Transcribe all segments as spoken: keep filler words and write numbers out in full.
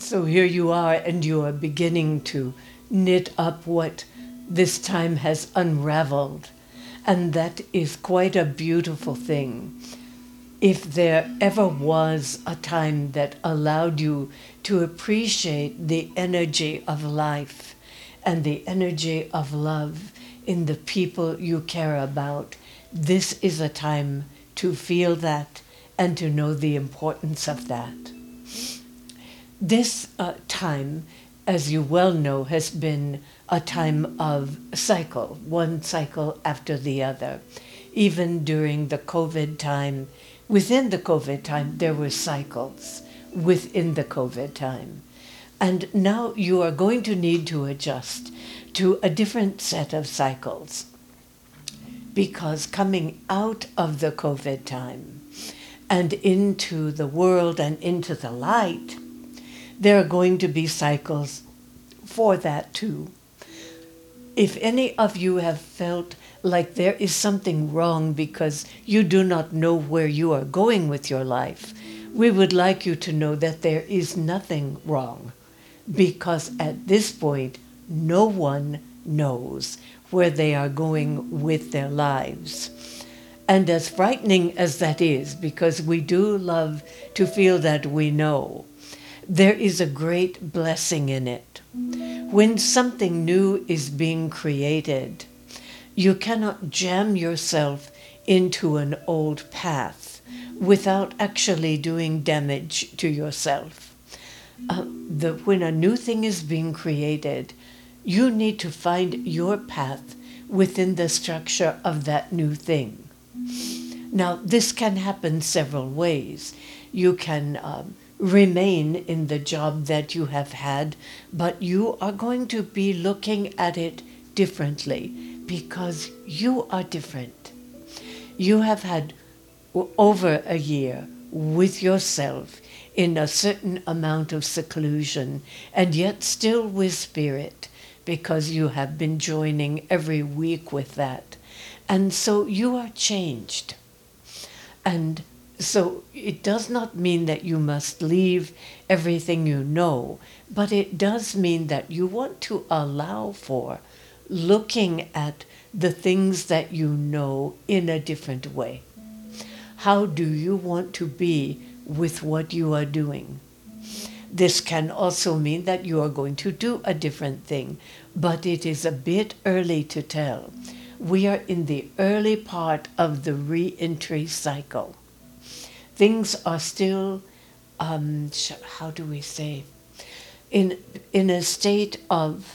So here you are, and you are beginning to knit up what this time has unraveled. And that is quite a beautiful thing. If there ever was a time that allowed you to appreciate the energy of life and the energy of love in the people you care about, this is a time to feel that and to know the importance of that. This uh, time, as you well know, has been a time of cycle, one cycle after the other. Even during the COVID time, within the COVID time, there were cycles within the COVID time. And now you are going to need to adjust to a different set of cycles, because coming out of the COVID time and into the world and into the light, there are going to be cycles for that too. If any of you have felt like there is something wrong because you do not know where you are going with your life, we would like you to know that there is nothing wrong, because at this point, no one knows where they are going with their lives. And as frightening as that is, because we do love to feel that we know, there is a great blessing in it. When something new is being created, you cannot jam yourself into an old path without actually doing damage to yourself. Uh, the, when a new thing is being created, you need to find your path within the structure of that new thing. Now, this can happen several ways. You can um, remain in the job that you have had, but you are going to be looking at it differently because you are different. You have had over a year with yourself in a certain amount of seclusion, and yet still with spirit, because you have been joining every week with that. And so you are changed. And so it does not mean that you must leave everything you know, but it does mean that you want to allow for looking at the things that you know in a different way. How do you want to be with what you are doing? This can also mean that you are going to do a different thing, but it is a bit early to tell. We are in the early part of the re-entry cycle. Things are still, um, how do we say, in, in a state of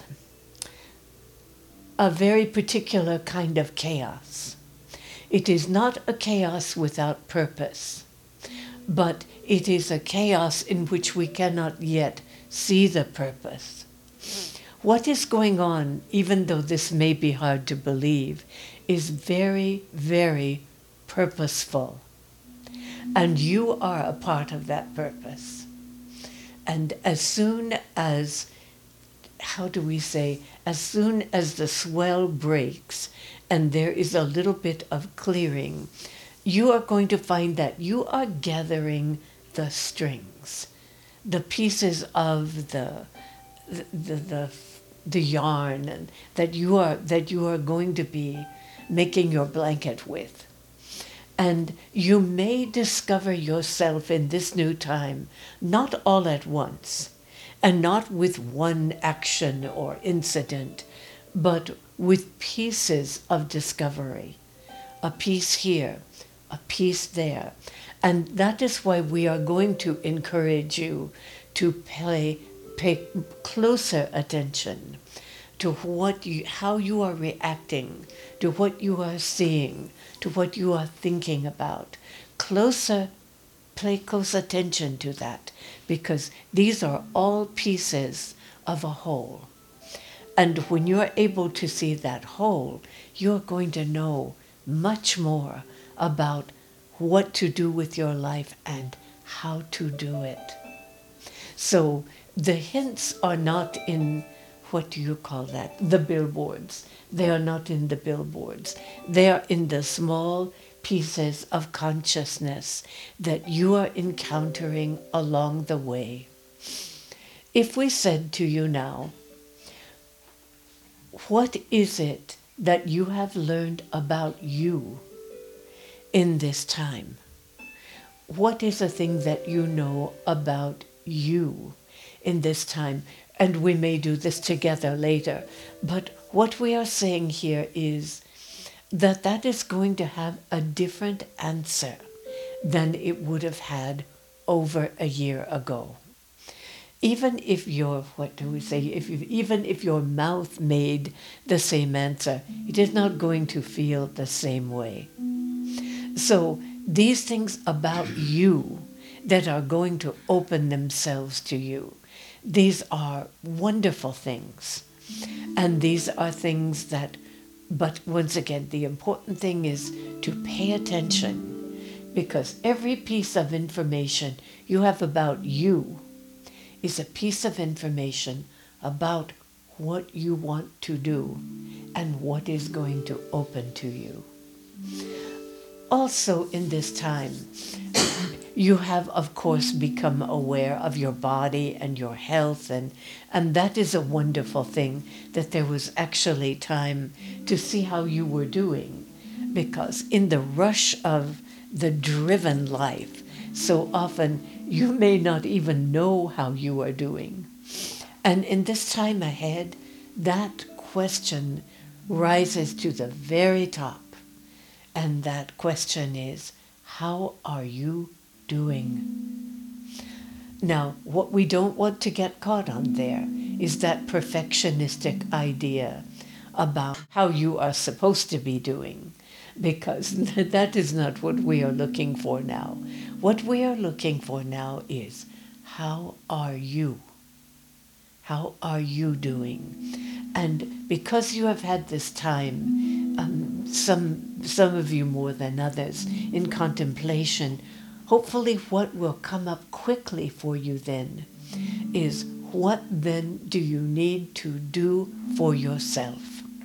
a very particular kind of chaos. It is not a chaos without purpose, but it is a chaos in which we cannot yet see the purpose. What is going on, even though this may be hard to believe, is very, very purposeful. And you are a part of that purpose. And as soon as, how do we say, as soon as the swell breaks and there is a little bit of clearing, you are going to find that you are gathering the strings, the pieces of the the the, the, the yarn and that you are that you are going to be making your blanket with. And you may discover yourself in this new time, not all at once, and not with one action or incident, but with pieces of discovery. A piece here, a piece there. And that is why we are going to encourage you to pay, pay closer attention to what you, how you are reacting, to what you are seeing, to what you are thinking about. Closer, pay close attention to that, because these are all pieces of a whole. And when you are able to see that whole, you're going to know much more about what to do with your life and how to do it. So the hints are not in, what do you call that? The billboards. They are not in the billboards. They are in the small pieces of consciousness that you are encountering along the way. if we said to you now, what is it that you have learned about you in this time? What is the thing that you know about you in this time? And we may do this together later. But what we are saying here is that that is going to have a different answer than it would have had over a year ago. Even if your, what do we say, if you, even if your mouth made the same answer, it is not going to feel the same way. So these things about you that are going to open themselves to you, these are wonderful things. And these are things that, but once again, the important thing is to pay attention, because every piece of information you have about you is a piece of information about what you want to do and what is going to open to you. Also in this time, you have, of course, become aware of your body and your health, and, and that is a wonderful thing, that there was actually time to see how you were doing, because in the rush of the driven life, so often you may not even know how you are doing. And in this time ahead, that question rises to the very top. And that question is, how are you doing? Now, what we don't want to get caught on there is that perfectionistic idea about how you are supposed to be doing, because that is not what we are looking for now. What we are looking for now is, how are you? How are you doing? And because you have had this time, um, some, some of you more than others, in contemplation, hopefully what will come up quickly for you then is, what then do you need to do for yourself?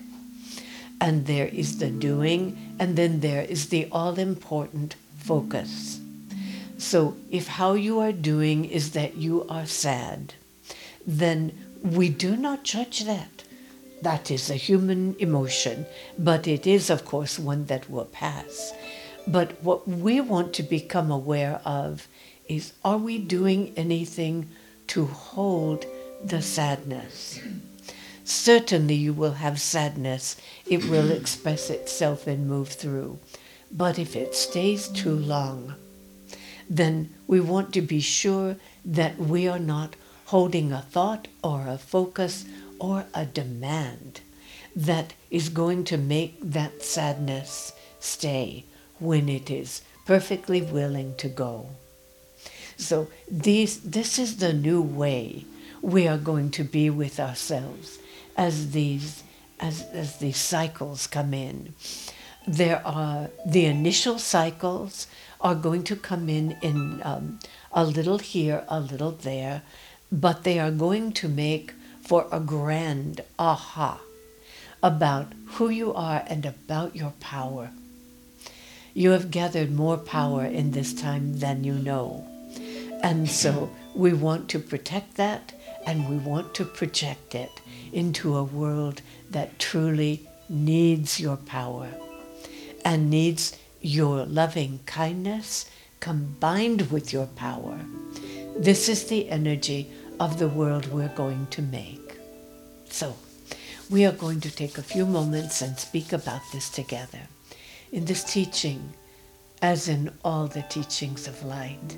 And there is the doing, and then there is the all-important focus. So if how you are doing is that you are sad, then we do not judge that. That is a human emotion, but it is, of course, one that will pass. But what we want to become aware of is, are we doing anything to hold the sadness? Certainly you will have sadness. It will express itself and move through. But if it stays too long, then we want to be sure that we are not holding a thought or a focus or a demand that is going to make that sadness stay when it is perfectly willing to go. So these, this is the new way we are going to be with ourselves as these, as, as these cycles come in. There are the initial cycles are going to come in in um, a little here, a little there, but they are going to make for a grand aha about who you are and about your power. You have gathered more power in this time than you know. And so we want to protect that, and we want to project it into a world that truly needs your power and needs your loving kindness combined with your power. This is the energy of the world we're going to make. So we are going to take a few moments and speak about this together in this teaching, as in all the teachings of light.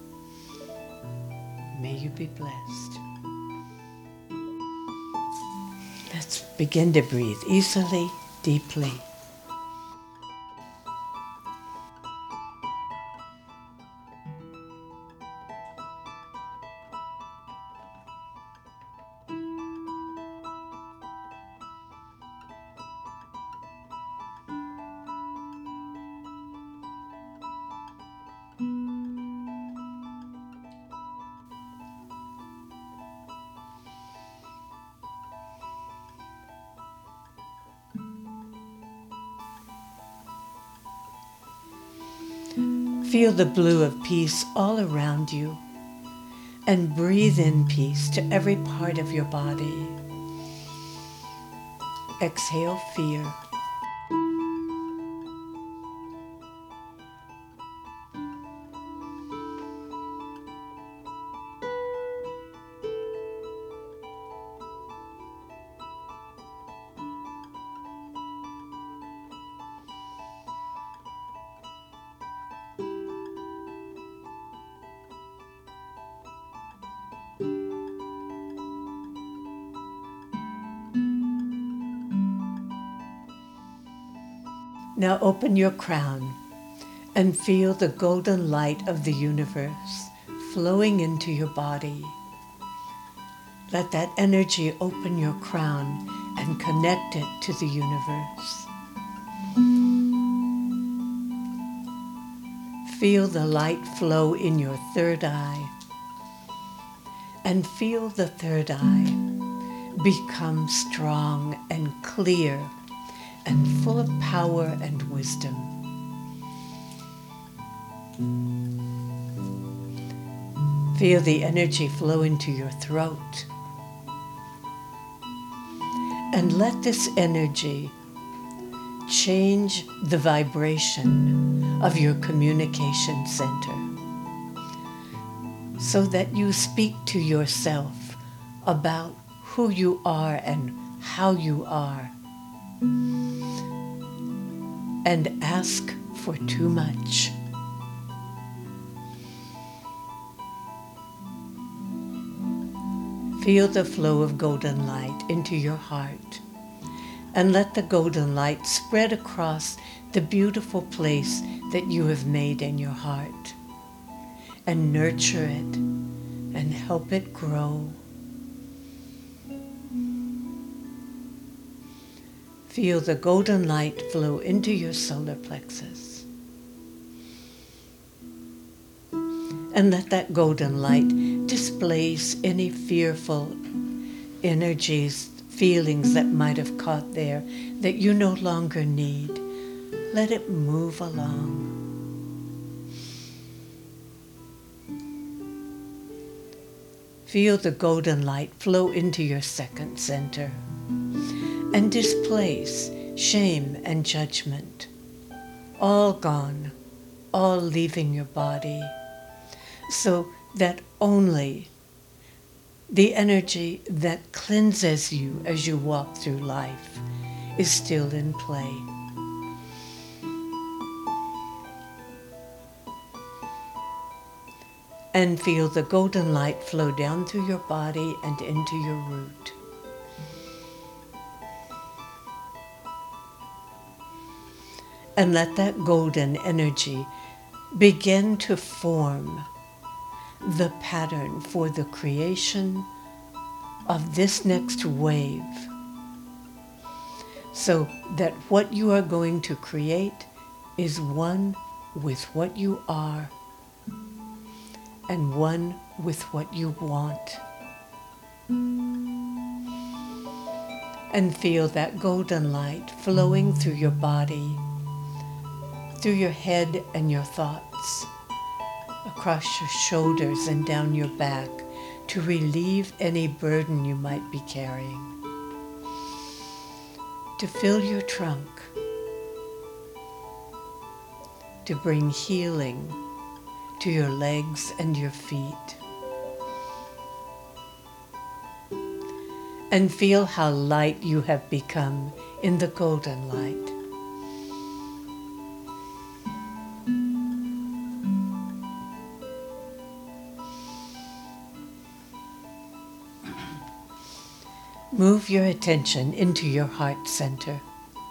May you be blessed. Let's begin to breathe easily, deeply. Feel the blue of peace all around you, and breathe in peace to every part of your body. Exhale fear. Now open your crown and feel the golden light of the universe flowing into your body. Let that energy open your crown and connect it to the universe. Feel the light flow in your third eye, and feel the third eye become strong and clear and full of power and wisdom. Feel the energy flow into your throat. And let this energy change the vibration of your communication center so that you speak to yourself about who you are and how you are, and ask for too much. Feel the flow of golden light into your heart, and let the golden light spread across the beautiful place that you have made in your heart, and nurture it and help it grow. Feel the golden light flow into your solar plexus. And let that golden light displace any fearful energies, feelings that might have caught there that you no longer need. Let it move along. Feel the golden light flow into your second center and displace shame and judgment. All gone, all leaving your body, so that only the energy that cleanses you as you walk through life is still in play. And feel the golden light flow down through your body and into your root. And let that golden energy begin to form the pattern for the creation of this next wave, so that what you are going to create is one with what you are and one with what you want. And feel that golden light flowing through your body, through your head and your thoughts, across your shoulders and down your back, to relieve any burden you might be carrying, to fill your trunk, to bring healing to your legs and your feet. And feel how light you have become in the golden light. Move your attention into your heart center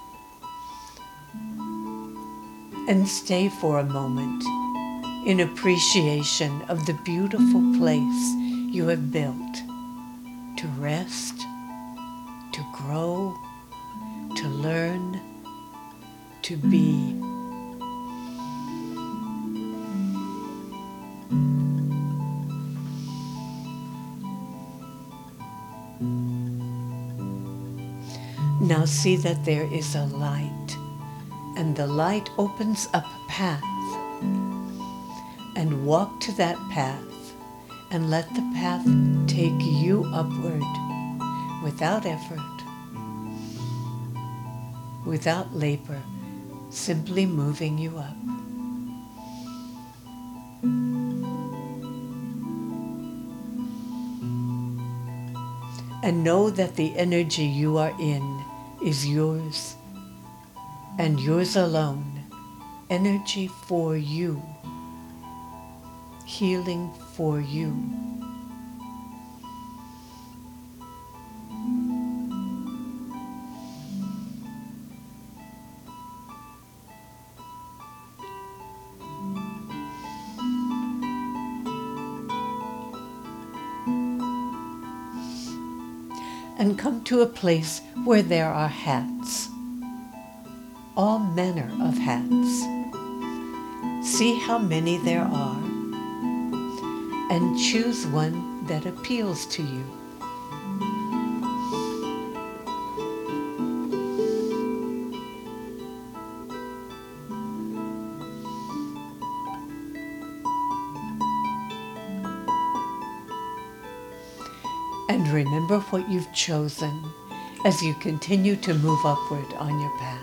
and stay for a moment in appreciation of the beautiful place you have built to rest, to grow, to learn, to be. Now see that there is a light, and the light opens up a path. And walk to that path and let the path take you upward without effort, without labor, simply moving you up. And know that the energy you are in is yours, and yours alone. Energy for you, healing for you. And come to a place where there are hats, all manner of hats. See how many there are, and choose one that appeals to you. And remember what you've chosen as you continue to move upward on your path.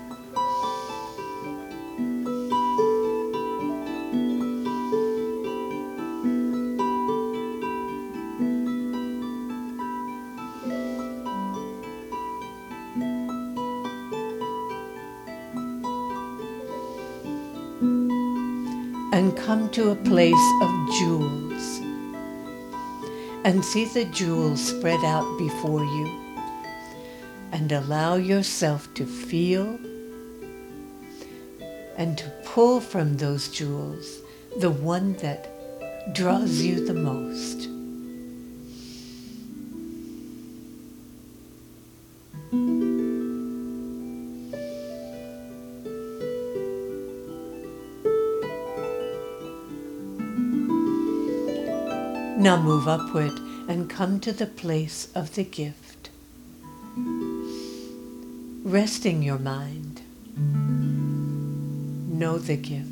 And come to a place of jewels, and see the jewels spread out before you, and allow yourself to feel and to pull from those jewels the one that draws you the most. Now move upward and come to the place of the gift. Resting your mind, know the gift.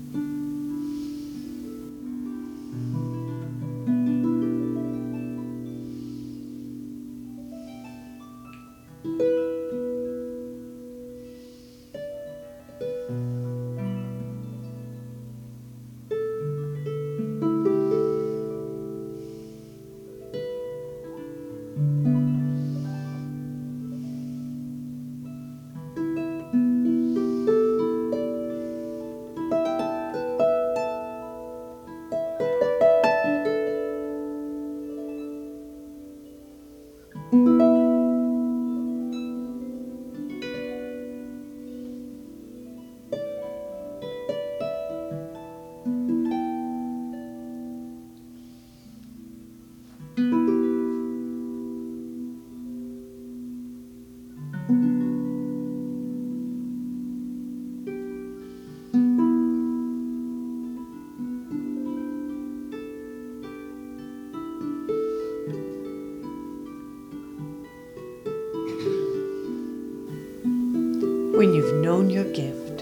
When you've known your gift,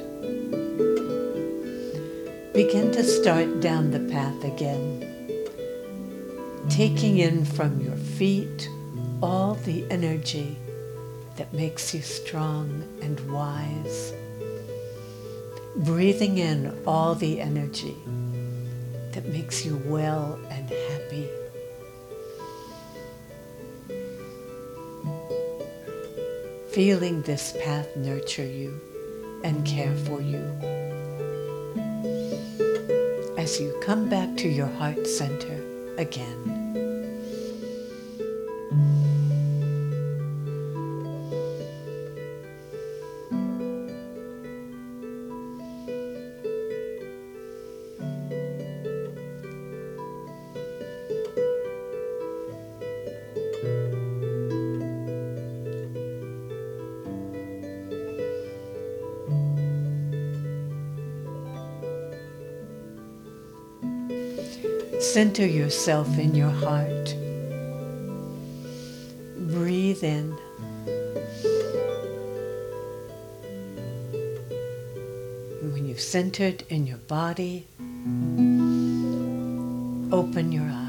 begin to start down the path again, taking in from your feet all the energy that makes you strong and wise, breathing in all the energy that makes you well and happy. Feeling this path nurture you and care for you. As you come back to your heart center again. Center yourself in your heart. Breathe in. And when you've centered in your body, open your eyes.